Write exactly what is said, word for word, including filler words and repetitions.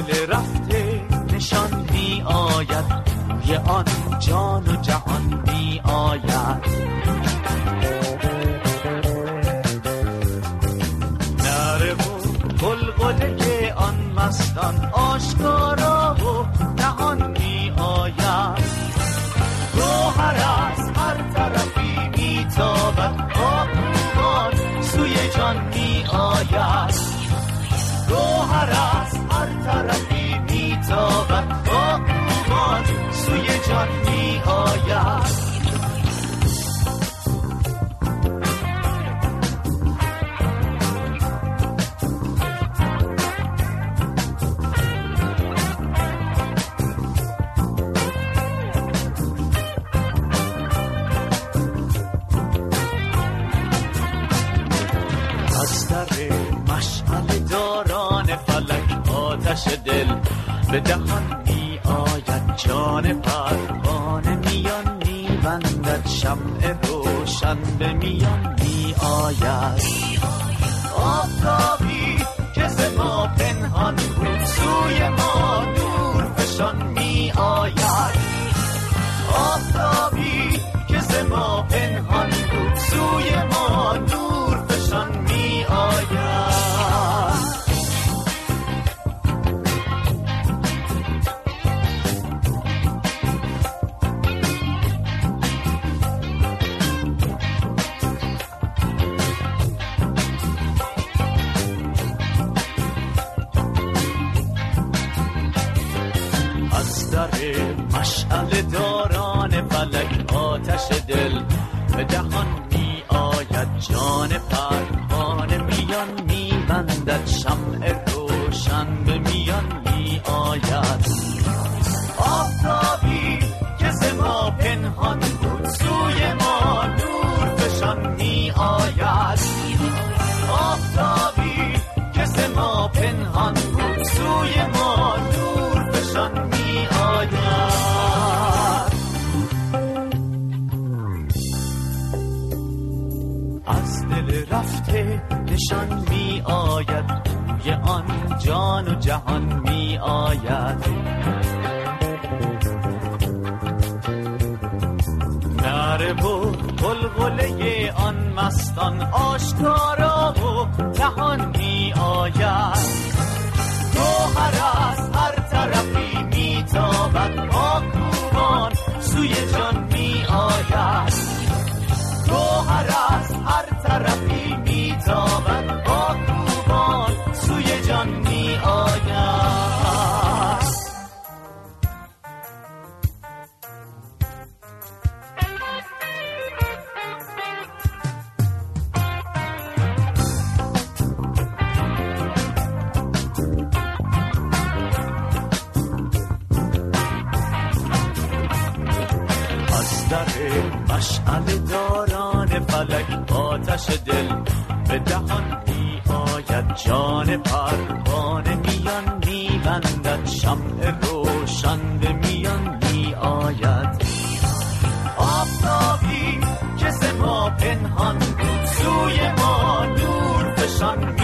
دل رفته نشان می آید، بوی آن جان و جهان می آید. نره و غلغله آن مستان آشکارا و نهان می آید. گوهر از هر طرفی می تابد، آبروان سوی جان می آید. گوهر از هر طرفی می تابد، آبروان سوی جان می آید. آتش دل به دهان می آید، جان پروانه میان می بندد، شمع روشن به میان می آید. آفتابی که ز ما پنهان بود، سوی ما نور فشان می آید. آفتابی که ز ما پنهان بود، سوی ما نور فشان می آید. مشعل داران فلک آتش دل به دهان می آید، جان پروانه میان می بندد، شمع روشن به میان می آید. آفتابی که ز ما پنهان بود، سوی ما نور فشان می آید. آفتابی که ز ما پنهان بود، سوی ما نور فشان می آید. از دل رفته نشان می آید، بوی آن جان و جهان می آید. نره و غلغله آن مستان آشکارا و نهان می آید. گوهر از هر طرفی می تابد، آبروان سوی جان می آید. گوهر از هر طرفی می تابد، آبروان سوی جان می آید. مشعل داران فلک آتش دل به دهان می آید، جان پروانه میان می بندد، شمع روشن به میان می آید. آفتابی که ز ما پنهان بود، سوی ما نور فشان می